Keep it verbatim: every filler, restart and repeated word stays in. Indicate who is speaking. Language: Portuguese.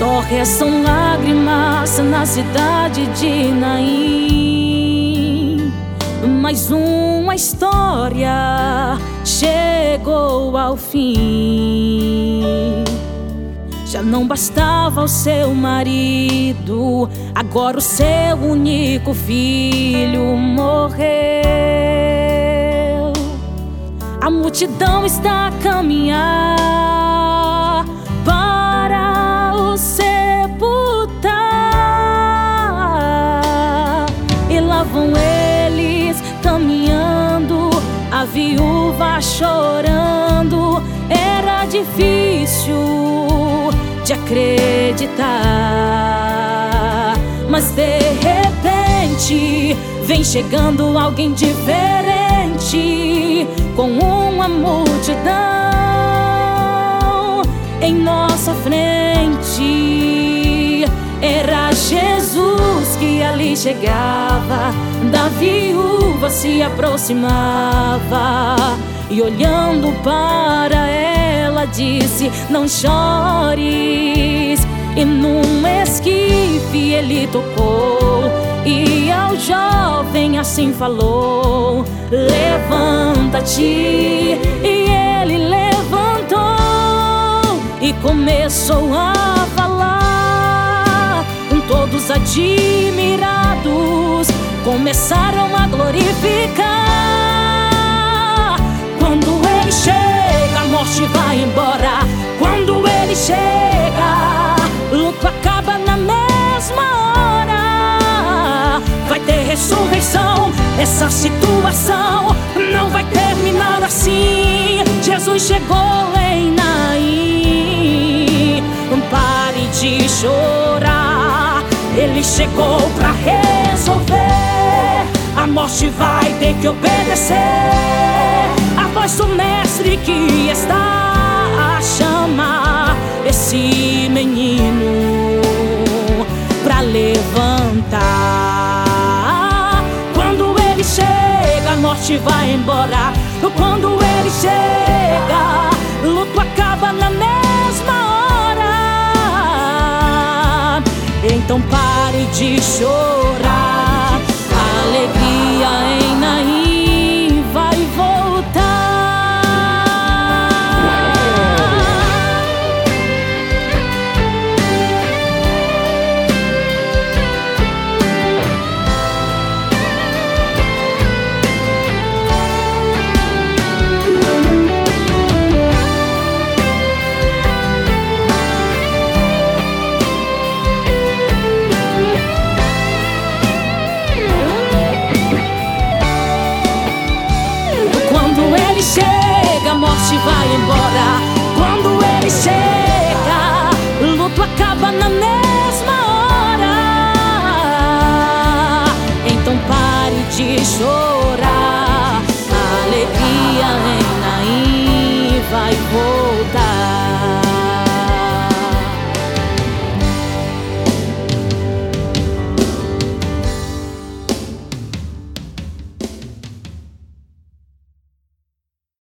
Speaker 1: Só restam lágrimas na cidade de Naim. Mais uma história chegou ao fim. Já não bastava o seu marido, agora o seu único filho morreu. A multidão está a caminhar para o sepultar, e lá vão eles caminhando, a viúva chorando. Era difícil de acreditar, mas de repente vem chegando alguém diferente, com uma multidão em nossa frente. Era Jesus que ali chegava, da viúva se aproximava, e olhando para ela disse: não chores. E num esquife ele tocou, e ao jovem assim falou: levanta-te. E ele levantou e começou a falar. Todos admirados começaram a glorificar. Quando ele chega, a morte vai embora. Quando ele chega, luto acaba na mesma hora. Vai ter ressurreição, essa situação não vai terminar assim. Jesus chegou em Naim, pare de chorar. Ele chegou pra resolver. A morte vai ter que obedecer a voz do mestre que está a chamar esse menino pra levantar. Quando ele chega, a morte vai embora. Quando ele chega, luto acaba na mesma hora. Então pare de chorar. A alegria em Naim vai a morte vai embora. Quando ele chega, luto acaba na mesma